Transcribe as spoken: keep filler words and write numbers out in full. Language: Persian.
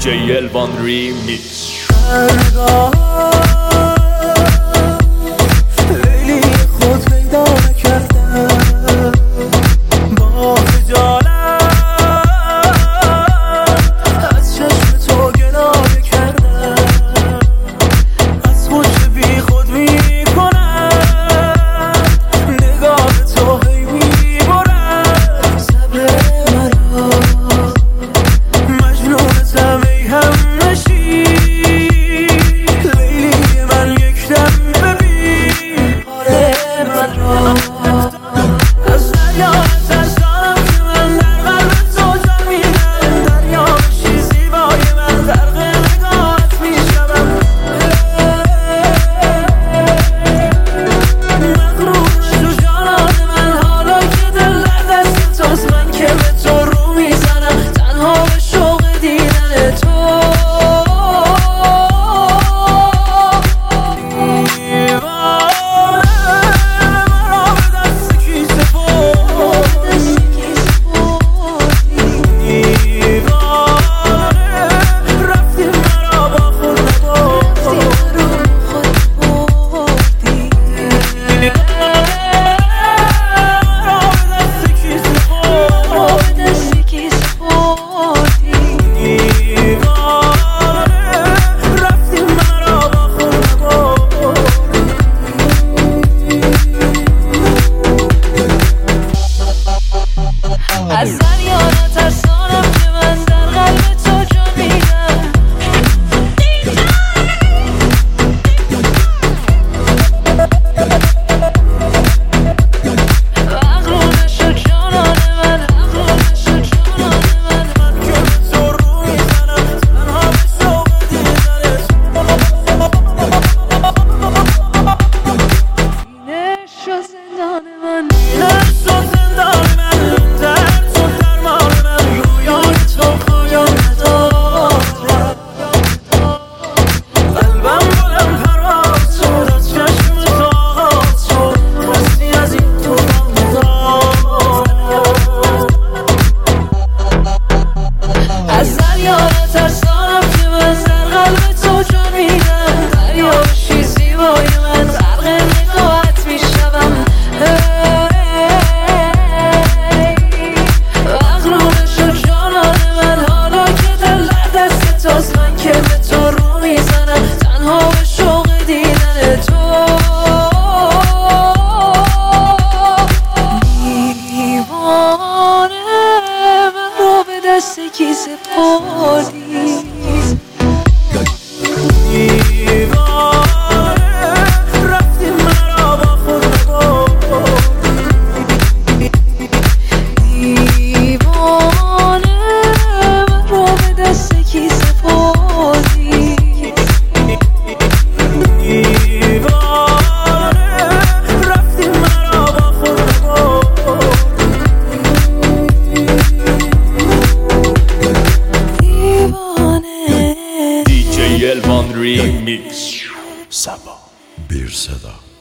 جی الوان ریمیکس. لیلی خود پیدا نکردم با خجالت از چشم تو گلایه کردم، از خوش بی خود می کنم نگاه تو هی می برد صبر مرا، مجنونتم ای هم نشی لیلی من یک دم ببین حال من را. از دریا ترسانم که من در قلب تو جا میدم، دریا بشی زیبای من غرق نگاهت میشوم، مغرور شو جانان من حالا که دل در دست توست، من که به تو رو میزنم تنها به شوق دیدن تو. از دریا نترسانم که من در قلب تو جا میدم، مغرور نشو جانان من، مغرور نشو جانان من، من که به تو رو میزنم تنها به شوق دیدنت. اینه شو زندان من، اینه شو زندان من، از دریا نترسانم که من در قلب تو جا میدم، دریا بشی زیبای من غرق نگاهت میشوم، مغرور شو جانان من حالا که دل در دست توست، من که به تو رو میزنم تنها به شوق دیدن تو. دیوانه من رو به دست کی سپردی، دیوانه رفتی مرا با خود نبردی، دیوانه من رو به دست کی سپردی، دیوانه رفتی مرا با خود دی جی الوان ریمیکس. سبا بیر صدا.